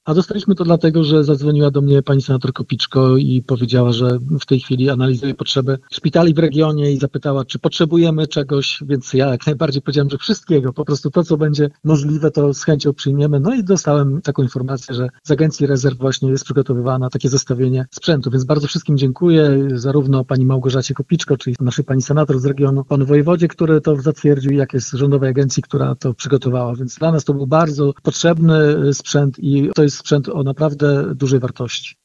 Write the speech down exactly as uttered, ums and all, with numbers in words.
A dostaliśmy to dlatego, że zadzwoniła do mnie pani senator Kopiczko i powiedziała, że w tej chwili analizuje potrzeby szpitali w regionie i zapytała, czy potrzebujemy czegoś, więc ja jak najbardziej powiedziałem, że wszystkiego, po prostu to, co będzie możliwe, to z chęcią przyjmiemy. No i dostałem taką informację, że z Agencji Rezerw właśnie jest przygotowywane takie zestawienie sprzętu, więc bardzo wszystkim dziękuję, zarówno pani Małgorzacie Kopiczko, czyli naszej pani senator z regionu, panu wojewodzie, który to zatwierdził, jak jest rządowej agencji, która to przygotowała, więc dla nas to był bardzo potrzebny sprzęt i to jest sprzęt o naprawdę dużej wartości.